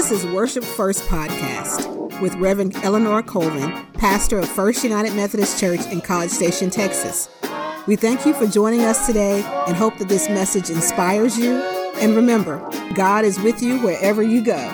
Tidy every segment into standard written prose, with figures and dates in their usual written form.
This is Worship First Podcast with Reverend Eleanor Colvin, pastor of First United Methodist Church in College Station, Texas. We thank you for joining us today and hope that this message inspires you. And remember, God is with you wherever you go.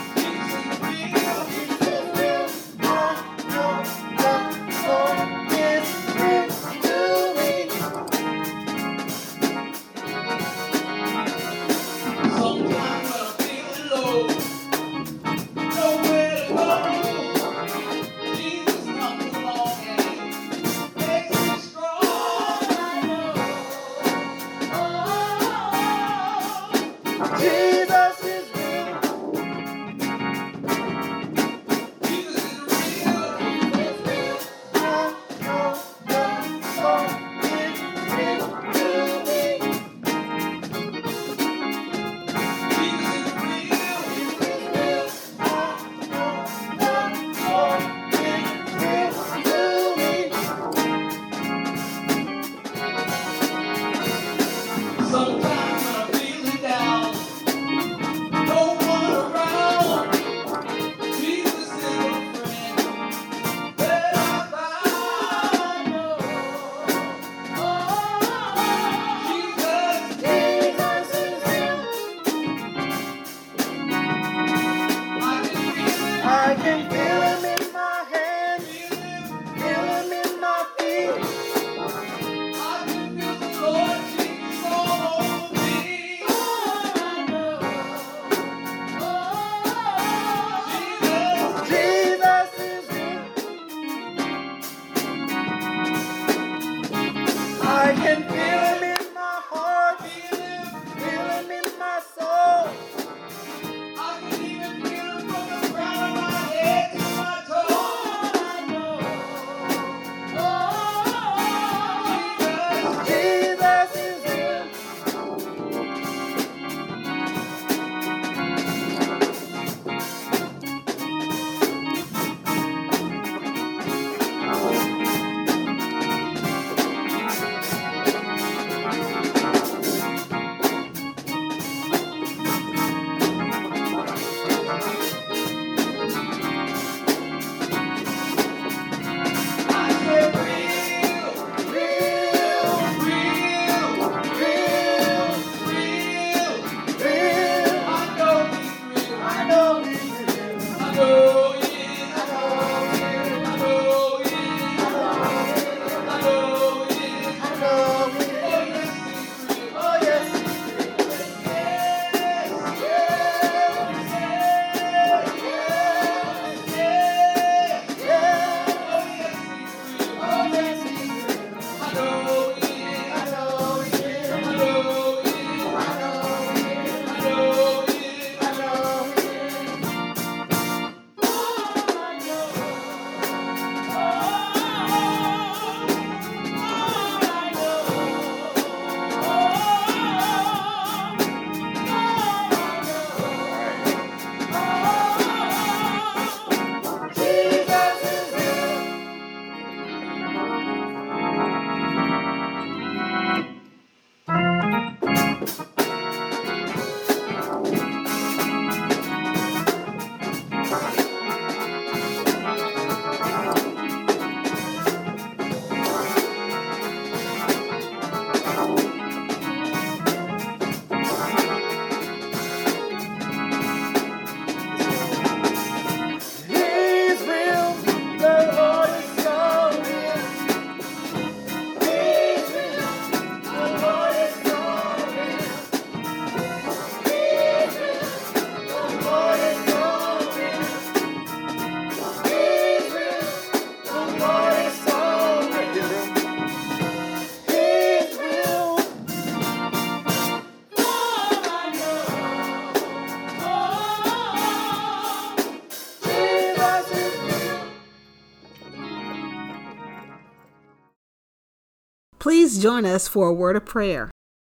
Please join us for a word of prayer.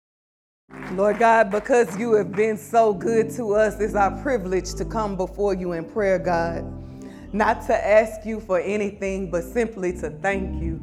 Lord God, because you have been so good to us, it's our privilege to come before you in prayer, God. Not to ask you for anything, but simply to thank you.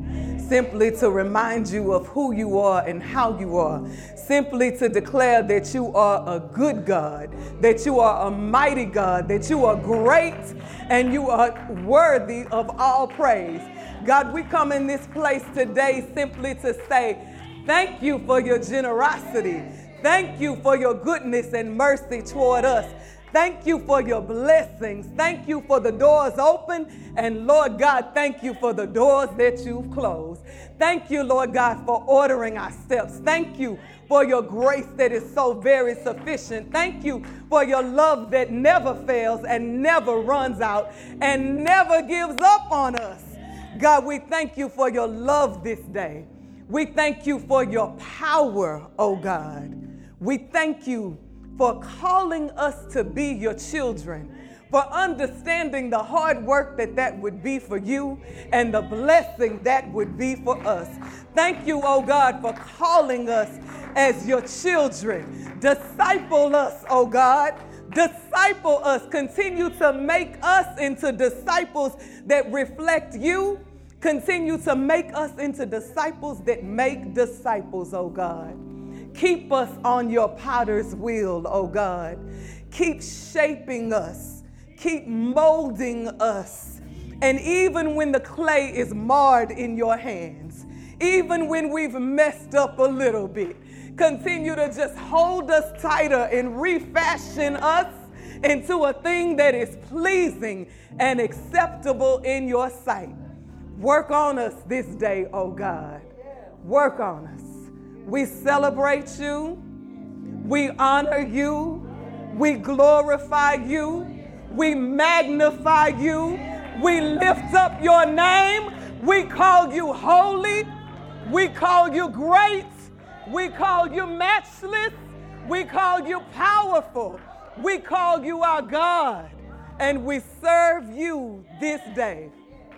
simply to remind you of who you are and how you are, simply to declare that you are a good God, that you are a mighty God, that you are great and you are worthy of all praise. God, we come in this place today simply to say, thank you for your generosity. Thank you for your goodness and mercy toward us. Thank you for your blessings. Thank you for the doors open. And Lord God, thank you for the doors that you've closed. Thank you, Lord God, for ordering our steps. Thank you for your grace that is so very sufficient. Thank you for your love that never fails and never runs out and never gives up on us. God, we thank you for your love this day. We thank you for your power, oh God. We thank you for calling us to be your children, for understanding the hard work that would be for you and the blessing that would be for us. Thank you, oh God, for calling us as your children. Disciple us, oh God. Disciple us. Continue to make us into disciples that reflect you. Continue to make us into disciples that make disciples, oh God. Keep us on your potter's wheel, oh God. Keep shaping us. Keep molding us. And even when the clay is marred in your hands, even when we've messed up a little bit, continue to just hold us tighter and refashion us into a thing that is pleasing and acceptable in your sight. Work on us this day, oh God. Work on us. We celebrate you. We honor you. We glorify you. We magnify you. We lift up your name. We call you holy. We call you great. We call you matchless. We call you powerful. We call you our God. And we serve you this day.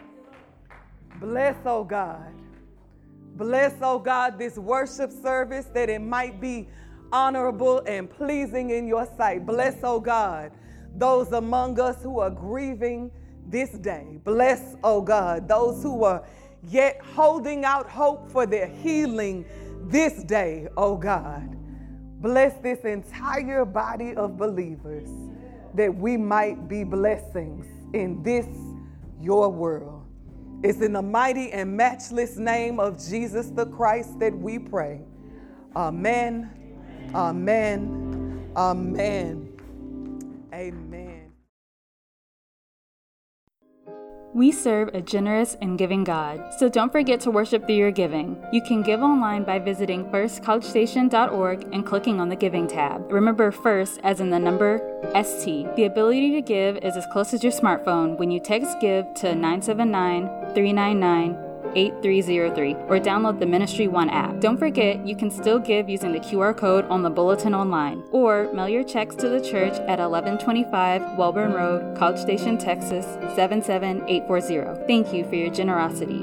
Bless, oh God. Bless, oh God, this worship service that it might be honorable and pleasing in your sight. Bless, oh God, those among us who are grieving this day. Bless, oh God, those who are yet holding out hope for their healing this day, oh God. Bless this entire body of believers that we might be blessings in this, your world. It's in the mighty and matchless name of Jesus the Christ that we pray. Amen, amen, amen, amen. We serve a generous and giving God, so don't forget to worship through your giving. You can give online by visiting firstcollegestation.org and clicking on the Giving tab. Remember FIRST as in the number ST. The ability to give is as close as your smartphone when you text GIVE to 979-399-8303 or download the Ministry One app. Don't forget, you can still give using the QR code on the bulletin online, or mail your checks to the church at 1125 Welborn Road, College Station, Texas 77840. Thank you for your generosity.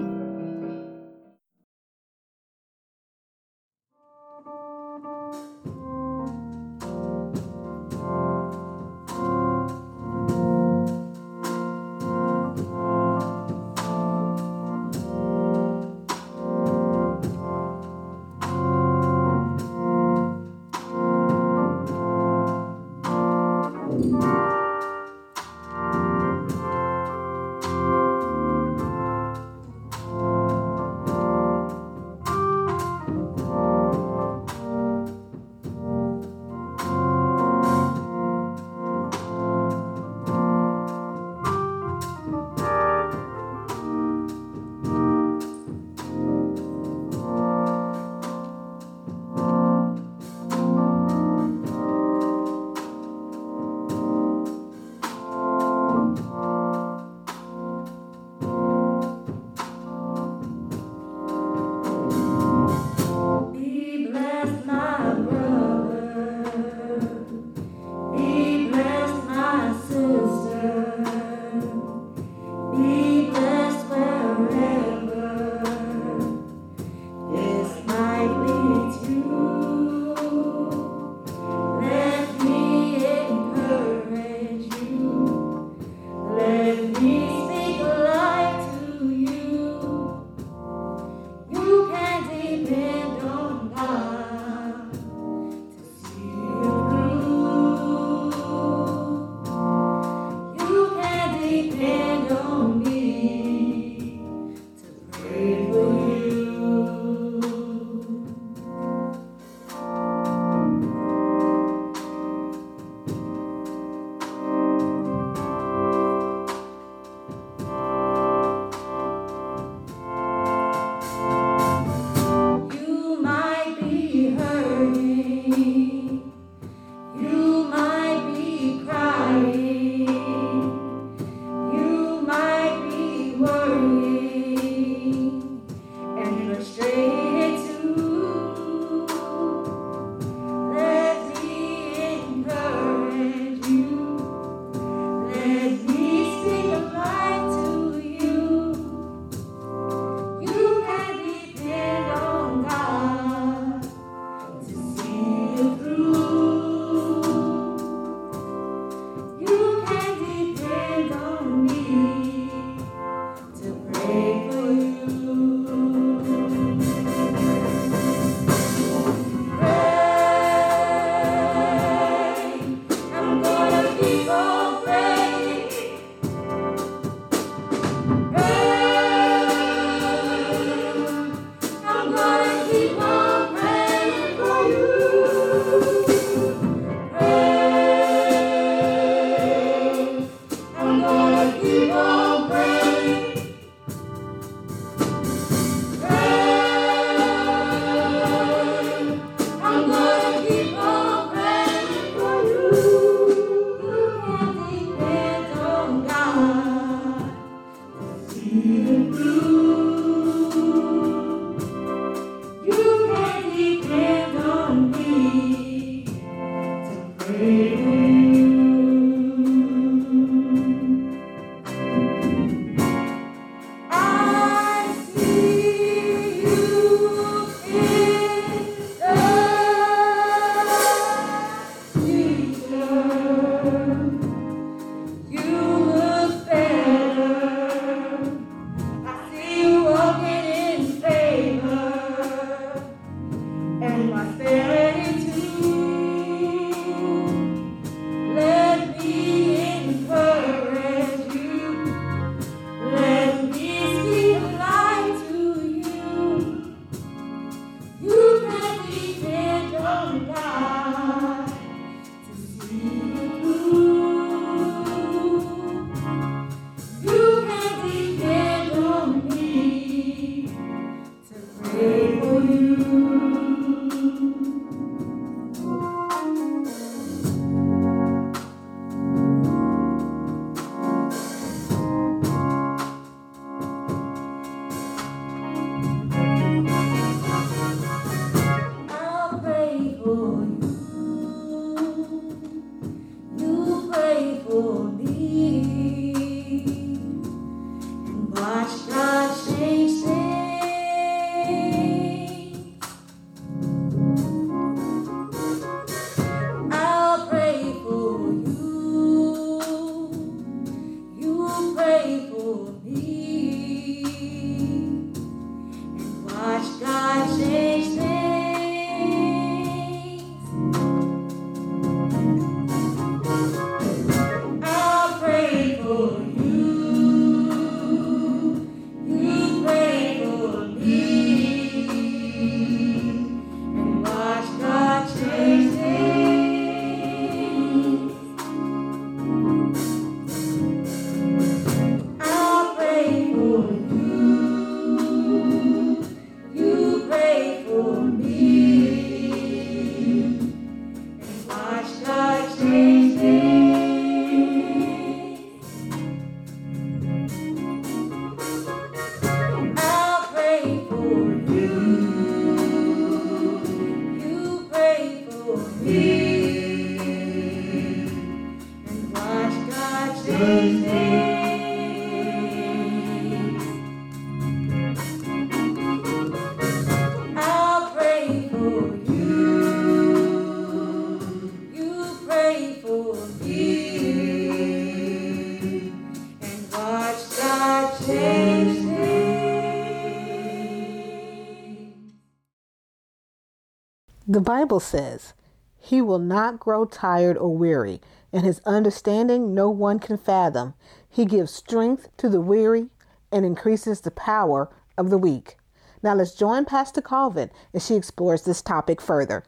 The Bible says, "He will not grow tired or weary, and his understanding no one can fathom. He gives strength to the weary and increases the power of the weak." Now let's join Pastor Colvin as she explores this topic further.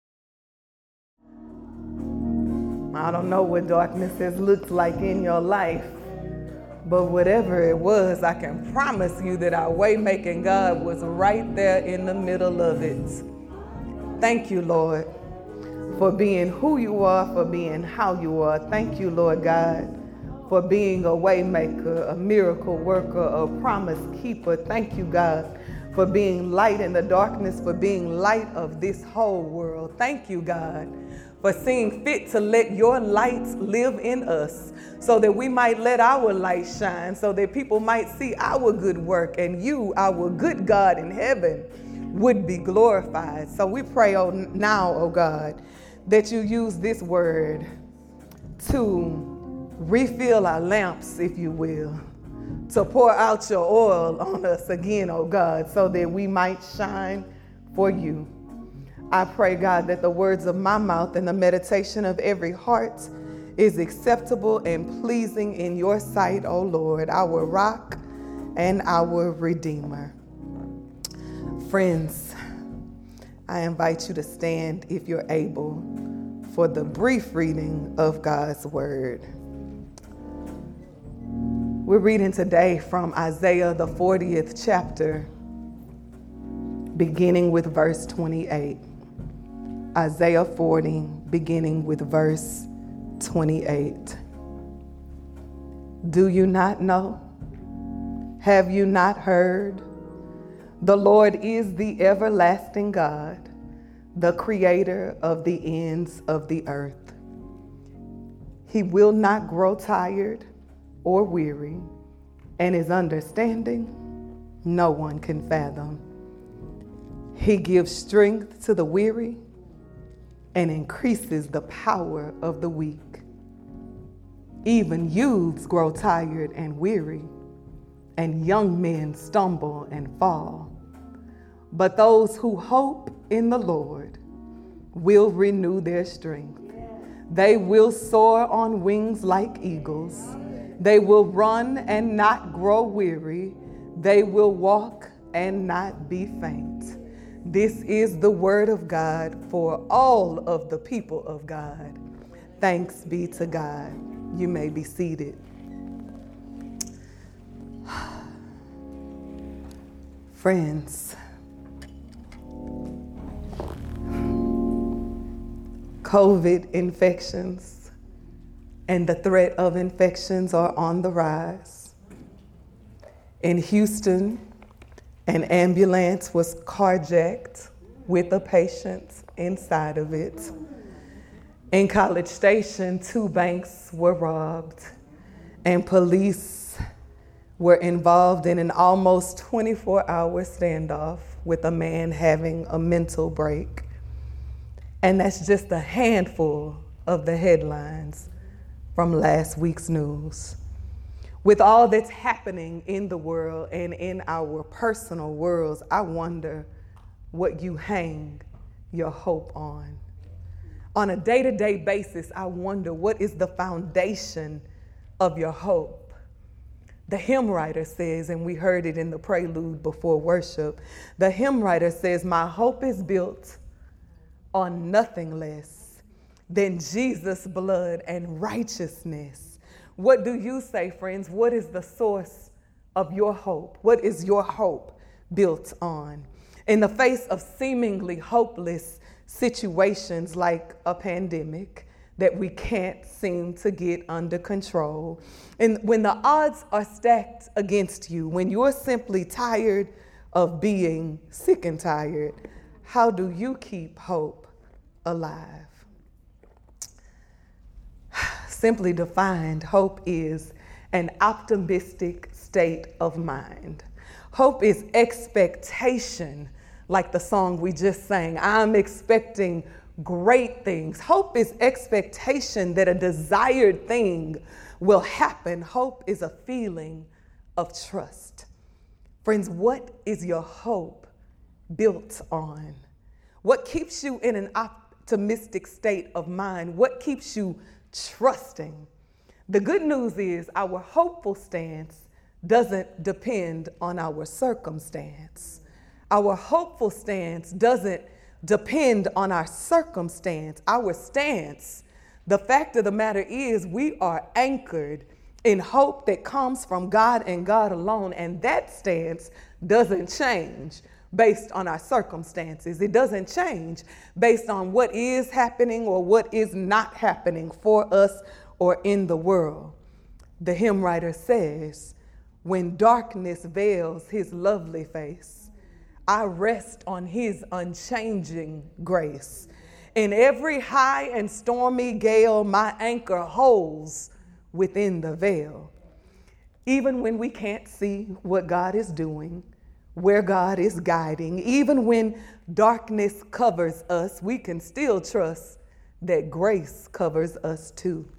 I don't know what darkness has looked like in your life, but whatever it was, I can promise you that our way-making God was right there in the middle of it. Thank you, Lord, for being who you are, for being how you are. Thank you, Lord God, for being a way maker, a miracle worker, a promise keeper. Thank you, God, for being light in the darkness, for being light of this whole world. Thank you, God, for seeing fit to let your light live in us so that we might let our light shine, so that people might see our good work and you, our good God in heaven, would be glorified. So we pray now, oh God, that you use this word to refill our lamps, if you will, to pour out your oil on us again, oh God, so that we might shine for you. I pray, God, that the words of my mouth and the meditation of every heart is acceptable and pleasing in your sight, oh Lord, our rock and our redeemer. Friends, I invite you to stand, if you're able, for the brief reading of God's word. We're reading today from Isaiah, the 40th chapter, beginning with verse 28. Isaiah 40, beginning with verse 28. Do you not know? Have you not heard? The Lord is the everlasting God, the creator of the ends of the earth. He will not grow tired or weary, and his understanding no one can fathom. He gives strength to the weary and increases the power of the weak. Even youths grow tired and weary, and young men stumble and fall. But those who hope in the Lord will renew their strength. They will soar on wings like eagles. They will run and not grow weary. They will walk and not be faint. This is the word of God for all of the people of God. Thanks be to God. You may be seated. Friends, COVID infections and the threat of infections are on the rise. In Houston, an ambulance was carjacked with a patient inside of it. In College Station, 2 banks were robbed, and police were involved in an almost 24-hour standoff with a man having a mental break. And that's just a handful of the headlines from last week's news. With all that's happening in the world and in our personal worlds, I wonder what you hang your hope on. On a day-to-day basis, I wonder what is the foundation of your hope. The hymn writer says, and we heard it in the prelude before worship, the hymn writer says, my hope is built on nothing less than Jesus' blood and righteousness. What do you say, friends? What is the source of your hope? What is your hope built on? In the face of seemingly hopeless situations like a pandemic that we can't seem to get under control, and when the odds are stacked against you, when you're simply tired of being sick and tired, how do you keep hope alive? Simply defined, hope is an optimistic state of mind. Hope is expectation, like the song we just sang, I'm expecting great things. Hope is expectation that a desired thing will happen. Hope is a feeling of trust. Friends, what is your hope built on? What keeps you in an optimistic state of mind? What keeps you trusting? The good news is our hopeful stance doesn't depend on our circumstance. Our hopeful stance doesn't depend on our circumstance. Our stance, the fact of the matter is, we are anchored in hope that comes from God and God alone, and that stance doesn't change based on our circumstances. It doesn't change based on what is happening or what is not happening for us or in the world. The hymn writer says, when darkness veils his lovely face, I rest on his unchanging grace. In every high and stormy gale, my anchor holds within the veil. Even when we can't see what God is doing, where God is guiding, even when darkness covers us, we can still trust that grace covers us too.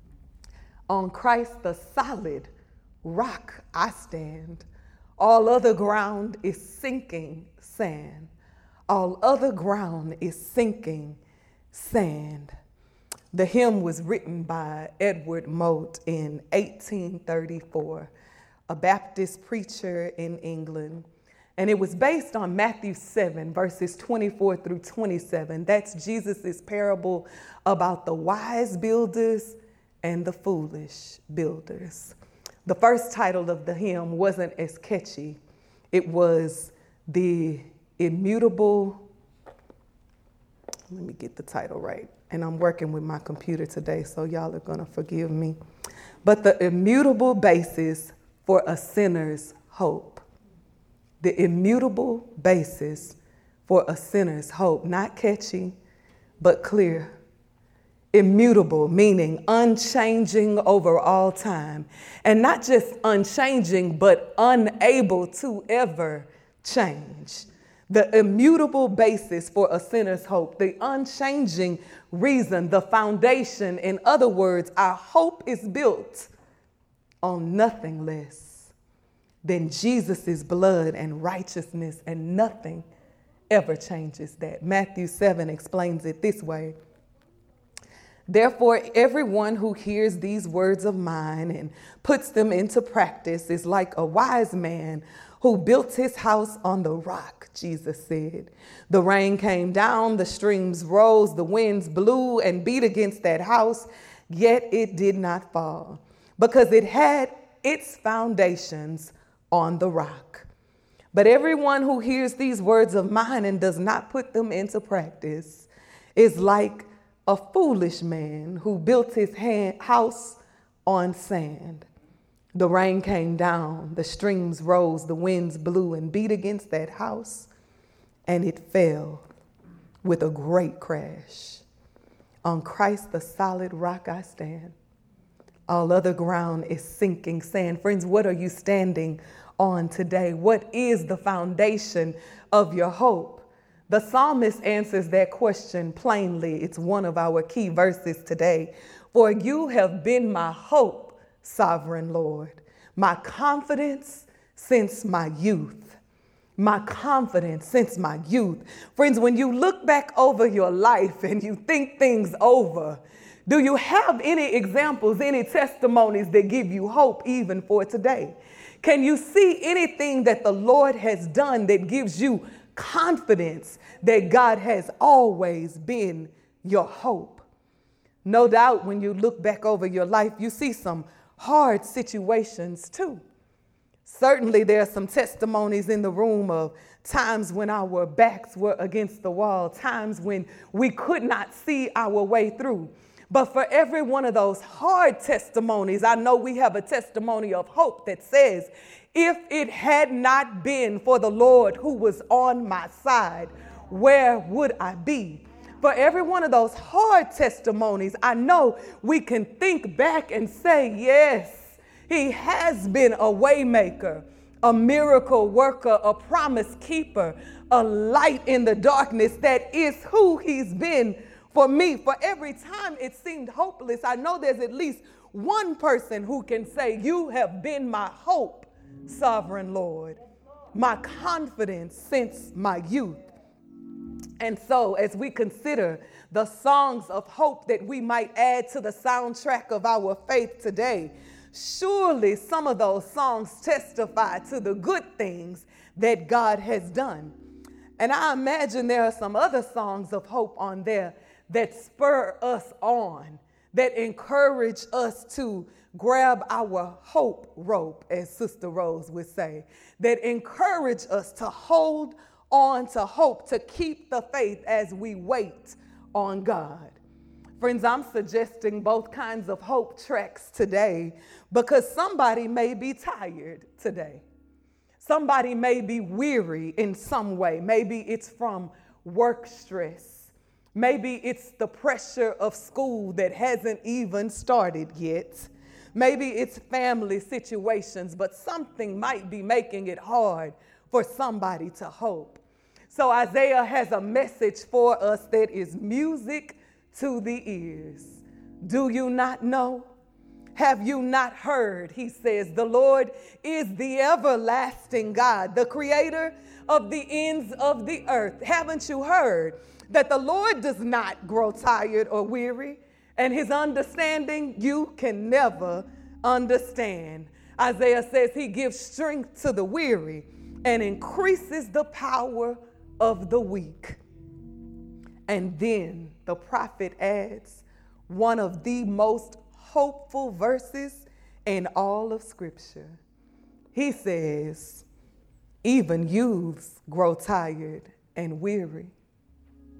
On Christ, the solid rock I stand. All other ground is sinking sand. All other ground is sinking sand. The hymn was written by Edward Mote in 1834, a Baptist preacher in England. And it was based on Matthew 7, verses 24 through 27. That's Jesus's parable about the wise builders and the foolish builders. The first title of the hymn wasn't as catchy. It was The Immutable Let me get the title right. And I'm working with my computer today, so y'all are going to forgive me. But the immutable basis for a sinner's hope. The immutable basis for a sinner's hope. Not catchy, but clear. Immutable, meaning unchanging over all time. And not just unchanging, but unable to ever change. The immutable basis for a sinner's hope, the unchanging reason, the foundation. In other words, our hope is built on nothing less than Jesus' blood and righteousness, and nothing ever changes that. Matthew 7 explains it this way. Therefore, everyone who hears these words of mine and puts them into practice is like a wise man who built his house on the rock, Jesus said. The rain came down, the streams rose, the winds blew and beat against that house, yet it did not fall, because it had its foundations on the rock. But everyone who hears these words of mine and does not put them into practice is like a foolish man who built his house on sand. The rain came down, the streams rose, the winds blew and beat against that house, and it fell with a great crash. On Christ, the solid rock I stand. All other ground is sinking sand. Friends, what are you standing on today? What is the foundation of your hope? The psalmist answers that question plainly. It's one of our key verses today. For you have been my hope, sovereign Lord, my confidence since my youth. My confidence since my youth. Friends, when you look back over your life and you think things over, do you have any examples, any testimonies that give you hope even for today? Can you see anything that the Lord has done that gives you confidence that God has always been your hope? No doubt when you look back over your life, you see some hard situations too. Certainly there are some testimonies in the room of times when our backs were against the wall, times when we could not see our way through. But for every one of those hard testimonies, I know we have a testimony of hope that says, if it had not been for the Lord who was on my side, where would I be? For every one of those hard testimonies, I know we can think back and say, yes, he has been a way maker, a miracle worker, a promise keeper, a light in the darkness. That is who he's been for me. For every time it seemed hopeless, I know there's at least one person who can say, you have been my hope, sovereign Lord, my confidence since my youth. And so as we consider the songs of hope that we might add to the soundtrack of our faith today, surely some of those songs testify to the good things that God has done. And I imagine there are some other songs of hope on there that spur us on, that encourage us to grab our hope rope, as Sister Rose would say, that encourage us to hold on to hope, to keep the faith as we wait on God. Friends, I'm suggesting both kinds of hope tracks today because somebody may be tired today. Somebody may be weary in some way. Maybe it's from work stress. Maybe it's the pressure of school that hasn't even started yet. Maybe it's family situations, but something might be making it hard for somebody to hope. So Isaiah has a message for us that is music to the ears. Do you not know? Have you not heard? He says, the Lord is the everlasting God, the creator of the ends of the earth. Haven't you heard that the Lord does not grow tired or weary, and his understanding you can never understand? Isaiah says he gives strength to the weary and increases the power of the weak. And then the prophet adds one of the most hopeful verses in all of Scripture. He says, even youths grow tired and weary.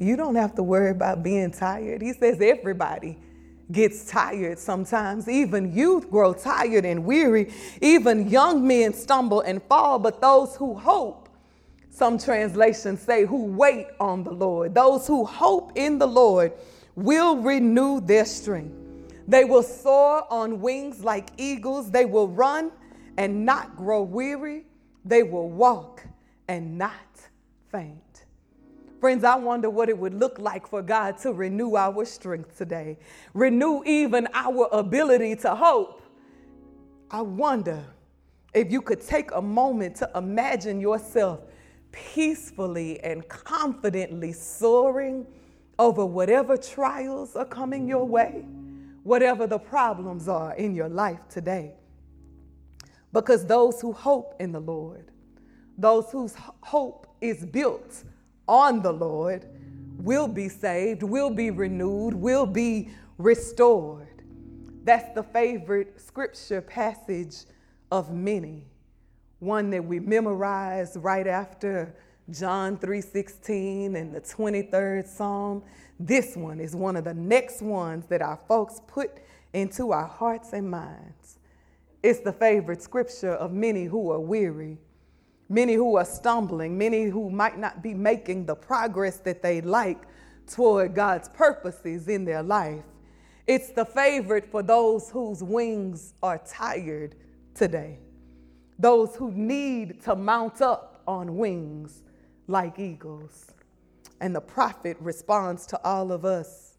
You don't have to worry about being tired. He says everybody gets tired sometimes. Even youth grow tired and weary. Even young men stumble and fall. But those who hope, some translations say, who wait on the Lord, those who hope in the Lord will renew their strength. They will soar on wings like eagles. They will run and not grow weary. They will walk and not faint. Friends, I wonder what it would look like for God to renew our strength today, renew even our ability to hope. I wonder if you could take a moment to imagine yourself peacefully and confidently soaring over whatever trials are coming your way, whatever the problems are in your life today. Because those who hope in the Lord, those whose hope is built on the Lord, will be saved, will be renewed, will be restored. That's the favorite scripture passage of many. One that we memorize right after John 3:16 and the 23rd Psalm. This one is one of the next ones that our folks put into our hearts and minds. It's the favorite scripture of many who are weary, many who are stumbling, many who might not be making the progress that they'd like toward God's purposes in their life. It's the favorite for those whose wings are tired today, those who need to mount up on wings like eagles. And the prophet responds to all of us,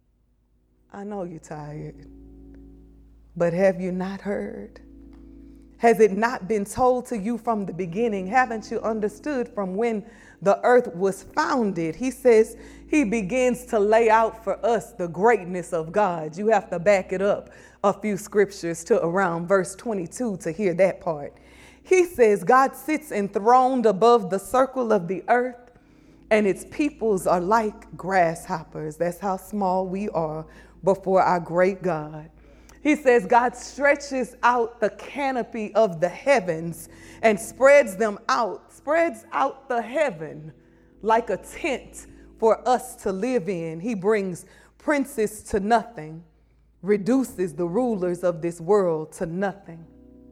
I know you're tired, but have you not heard? Has it not been told to you from the beginning? Haven't you understood from when the earth was founded? He says he begins to lay out for us the greatness of God. You have to back it up a few scriptures to around verse 22 to hear that part. He says God sits enthroned above the circle of the earth, and its peoples are like grasshoppers. That's how small we are before our great God. He says God stretches out the canopy of the heavens and spreads out the heaven like a tent for us to live in. He brings princes to nothing, reduces the rulers of this world to nothing.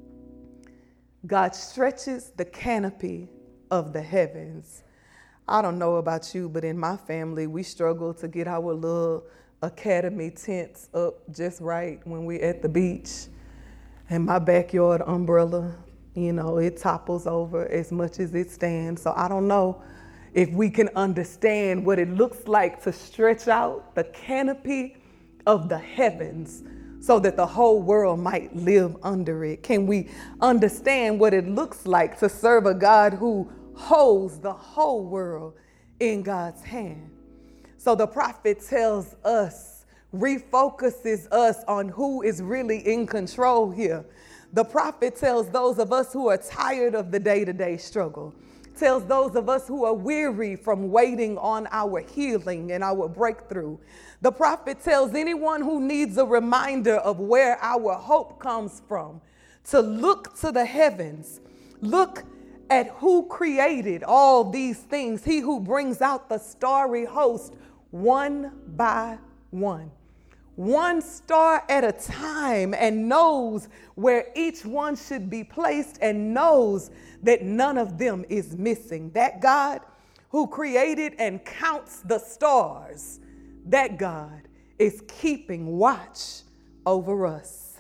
God stretches the canopy of the heavens. I don't know about you, but in my family, we struggle to get our little academy tents up just right when we're at the beach. And my backyard umbrella, it topples over as much as it stands. So I don't know if we can understand what it looks like to stretch out the canopy of the heavens so that the whole world might live under it. Can we understand what it looks like to serve a God who holds the whole world in God's hand? So the prophet tells us, refocuses us on who is really in control here. The prophet tells those of us who are tired of the day-to-day struggle, tells those of us who are weary from waiting on our healing and our breakthrough. The prophet tells anyone who needs a reminder of where our hope comes from to look to the heavens, look at who created all these things, he who brings out the starry host one by one star at a time, and knows where each one should be placed and knows that none of them is missing. That God who created and counts the stars, that God is keeping watch over us.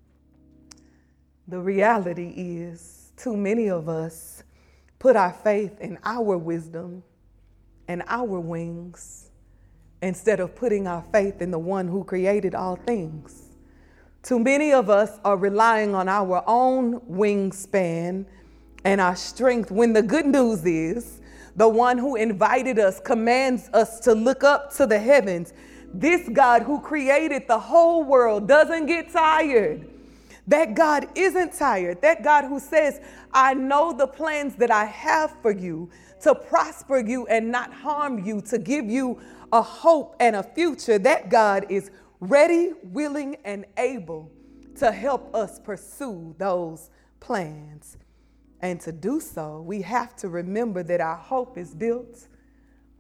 The reality is, too many of us put our faith in our wisdom and our wings instead of putting our faith in the one who created all things. Too many of us are relying on our own wingspan and our strength, when the good news is the one who invited us commands us to look up to the heavens. This God who created the whole world doesn't get tired. That God isn't tired. That God who says, I know the plans that I have for you, to prosper you and not harm you, to give you a hope and a future. That God is ready, willing, and able to help us pursue those plans. And to do so, we have to remember that our hope is built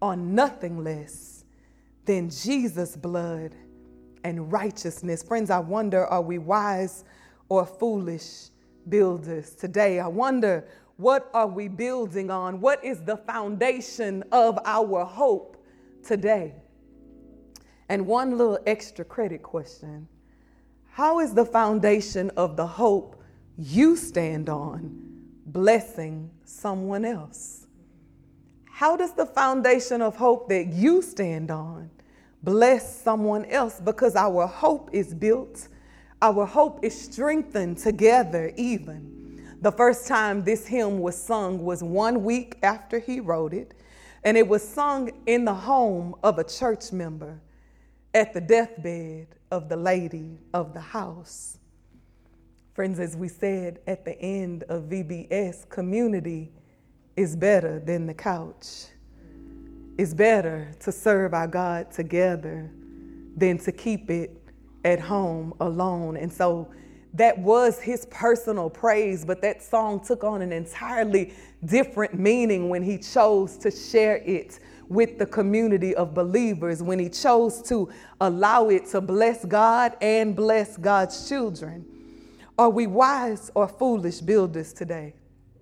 on nothing less than Jesus' blood and righteousness. Friends, I wonder, are we wise or foolish builders today? I wonder, what are we building on? What is the foundation of our hope today? And one little extra credit question: how is the foundation of the hope you stand on blessing someone else? How does the foundation of hope that you stand on bless someone else? Because our hope is built, our hope is strengthened together even. The first time this hymn was sung was 1 week after he wrote it, and it was sung in the home of a church member at the deathbed of the lady of the house. Friends, as we said at the end of VBS, community is better than the couch. It's better to serve our God together than to keep it at home alone. And so that was his personal praise, but that song took on an entirely different meaning when he chose to share it with the community of believers, when he chose to allow it to bless God and bless God's children. Are we wise or foolish builders today?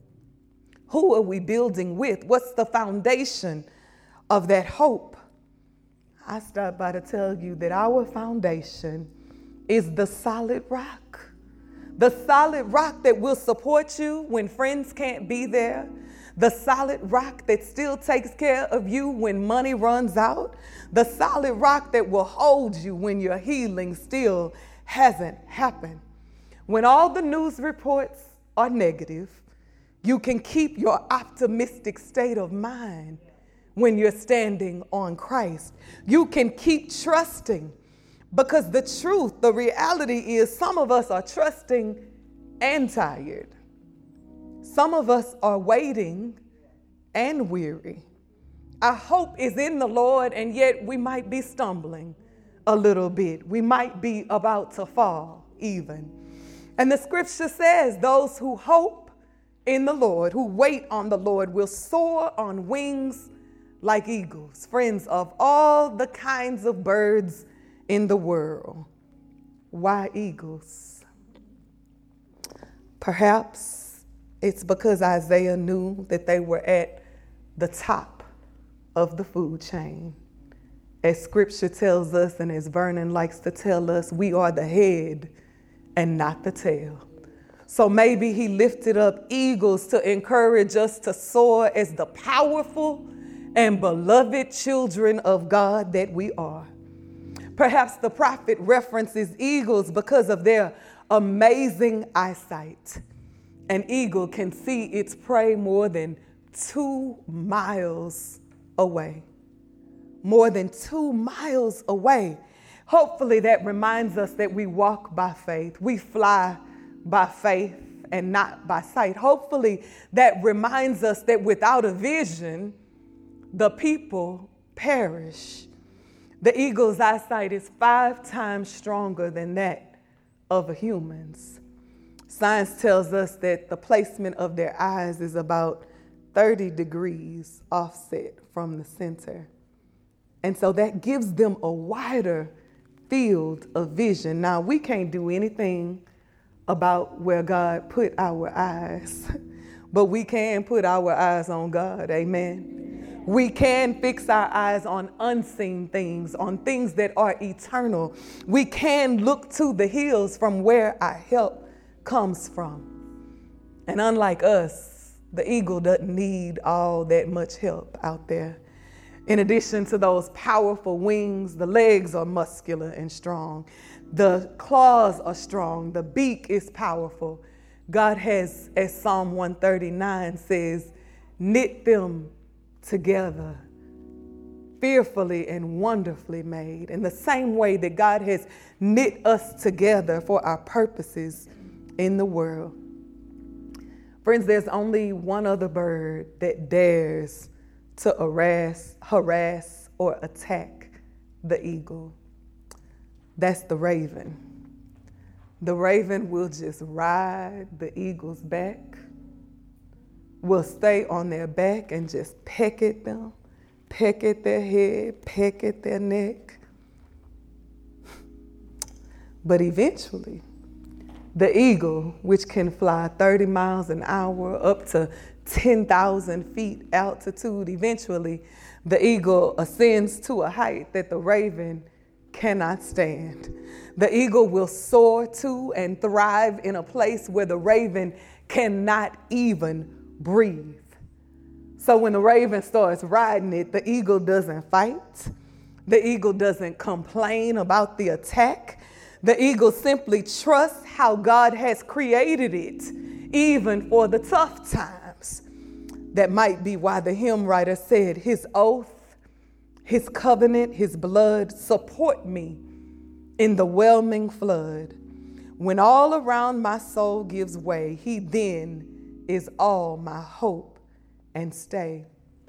Who are we building with? What's the foundation of that hope? I stopped by to tell you that our foundation is the solid rock. The solid rock that will support you when friends can't be there. The solid rock that still takes care of you when money runs out. The solid rock that will hold you when your healing still hasn't happened. When all the news reports are negative, you can keep your optimistic state of mind when you're standing on Christ. You can keep trusting, because the truth, the reality is, some of us are trusting and tired. Some of us are waiting and weary. Our hope is in the Lord, and yet we might be stumbling a little bit. We might be about to fall even. And the scripture says those who hope in the Lord, who wait on the Lord, will soar on wings like eagles. Friends, of all the kinds of birds in the world, why eagles? Perhaps it's because Isaiah knew that they were at the top of the food chain. As scripture tells us, and as Vernon likes to tell us, we are the head and not the tail. So maybe he lifted up eagles to encourage us to soar as the powerful and beloved children of God that we are. Perhaps the prophet references eagles because of their amazing eyesight. An eagle can see its prey more than 2 miles away. More than 2 miles away. Hopefully that reminds us that we walk by faith. We fly by faith and not by sight. Hopefully that reminds us that without a vision, the people perish. The eagle's eyesight is 5 times stronger than that of a human's. Science tells us that the placement of their eyes is about 30 degrees offset from the center. And so that gives them a wider field of vision. Now, we can't do anything about where God put our eyes, but we can put our eyes on God. Amen. We can fix our eyes on unseen things, on things that are eternal. We can look to the hills from where our help comes from. And unlike us, the eagle doesn't need all that much help out there. In addition to those powerful wings, the legs are muscular and strong. The claws are strong. The beak is powerful. God has, as Psalm 139 says, knit them together, fearfully and wonderfully made. In the same way that God has knit us together for our purposes in the world. Friends, there's only one other bird that dares to harass, or attack the eagle. That's the raven. The raven will just ride the eagle's back, will stay on their back and just peck at them, peck at their head, peck at their neck. But eventually, the eagle, which can fly 30 miles an hour up to 10,000 feet altitude, eventually the eagle ascends to a height that the raven cannot stand. The eagle will soar to and thrive in a place where the raven cannot even breathe. So when the raven starts riding it, the eagle doesn't fight. The eagle doesn't complain about the attack. The eagle simply trusts how God has created it, even for the tough times. That might be why the hymn writer said, his oath, his covenant, his blood support me in the whelming flood. When all around my soul gives way, he then is all my hope and stay.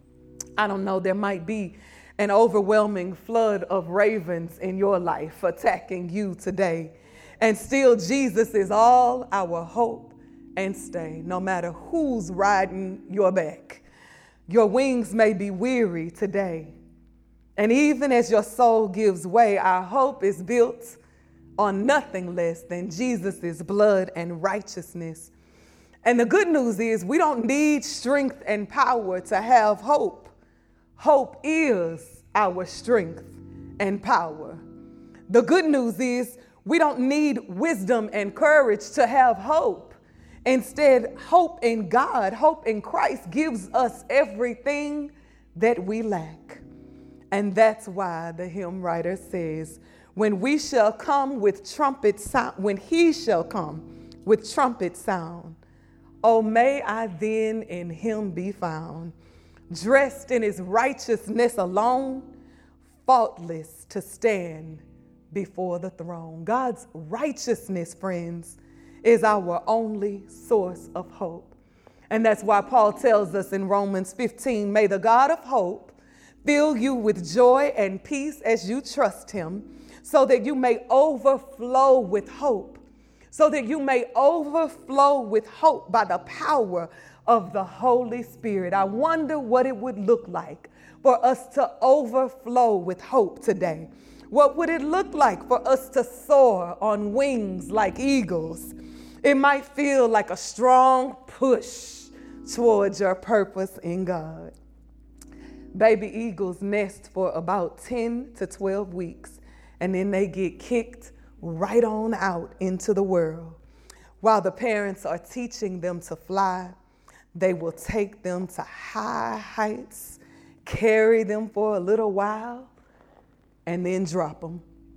I don't know, there might be an overwhelming flood of ravens in your life attacking you today. And still, Jesus is all our hope and stay, no matter who's riding your back. Your wings may be weary today. And even as your soul gives way, our hope is built on nothing less than Jesus' blood and righteousness. And the good news is we don't need strength and power to have hope. Hope is our strength and power. The good news is we don't need wisdom and courage to have hope. Instead, hope in God, hope in Christ gives us everything that we lack. And that's why the hymn writer says, when we shall come with trumpet sound, when he shall come with trumpet sound, oh, may I then in him be found, dressed in his righteousness alone, faultless to stand before the throne. God's righteousness, friends, is our only source of hope. And that's why Paul tells us in Romans 15, may the God of hope fill you with joy and peace as you trust him, so that you may overflow with hope. So that you may overflow with hope by the power of the Holy Spirit. I wonder what it would look like for us to overflow with hope today. What would it look like for us to soar on wings like eagles? It might feel like a strong push towards your purpose in God. Baby eagles nest for about 10 to 12 weeks, and then they get kicked right on out into the world. While the parents are teaching them to fly, they will take them to high heights, carry them for a little while, and then drop them.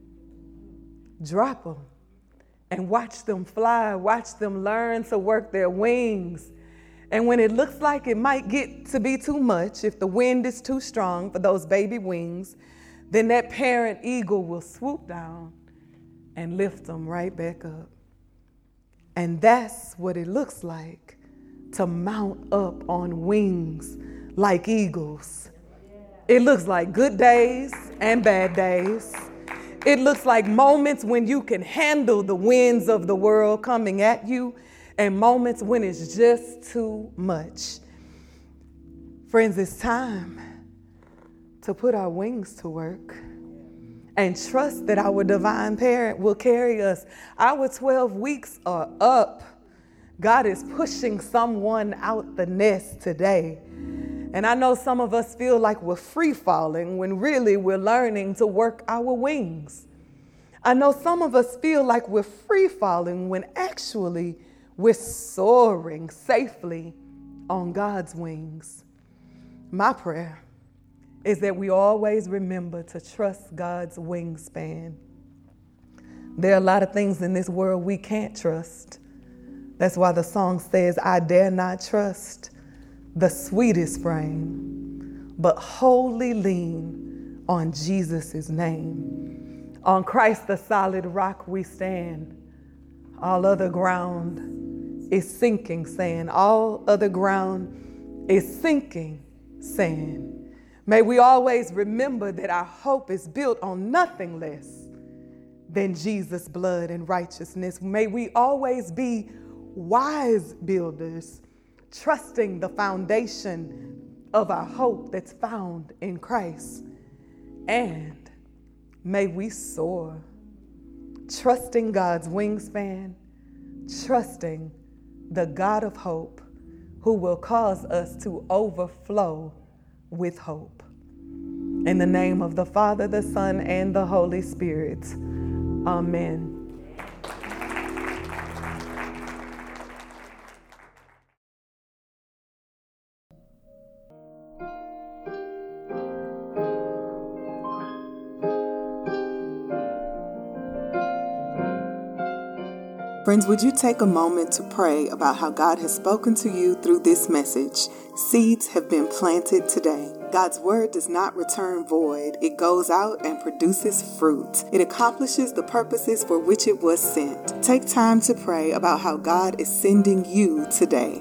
Drop them and watch them fly, watch them learn to work their wings. And when it looks like it might get to be too much, if the wind is too strong for those baby wings, then that parent eagle will swoop down and lift them right back up. And that's what it looks like to mount up on wings like eagles. It looks like good days and bad days. It looks like moments when you can handle the winds of the world coming at you, and moments when it's just too much. Friends, it's time to put our wings to work and trust that our divine parent will carry us. Our 12 weeks are up. God is pushing someone out the nest today. And I know some of us feel like we're free falling when really we're learning to work our wings. I know some of us feel like we're free falling when actually we're soaring safely on God's wings. My prayer is that we always remember to trust God's wingspan. There are a lot of things in this world we can't trust. That's why the song says, I dare not trust the sweetest frame, but wholly lean on Jesus' name. On Christ, the solid rock we stand. All other ground is sinking sand. All other ground is sinking sand. May we always remember that our hope is built on nothing less than Jesus' blood and righteousness. May we always be wise builders, trusting the foundation of our hope that's found in Christ. And may we soar, trusting God's wingspan, trusting the God of hope who will cause us to overflow with hope. In the name of the Father, the Son, and the Holy Spirit. Amen. Friends, would you take a moment to pray about how God has spoken to you through this message? Seeds have been planted today. God's word does not return void. It goes out and produces fruit. It accomplishes the purposes for which it was sent. Take time to pray about how God is sending you today.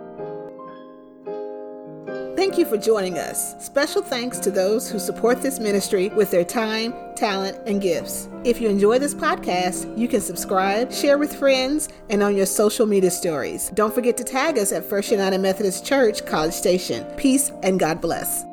Thank you for joining us. Special thanks to those who support this ministry with their time, talent, and gifts. If you enjoy this podcast, you can subscribe, share with friends, and on your social media stories. Don't forget to tag us at First United Methodist Church, College Station. Peace and God bless.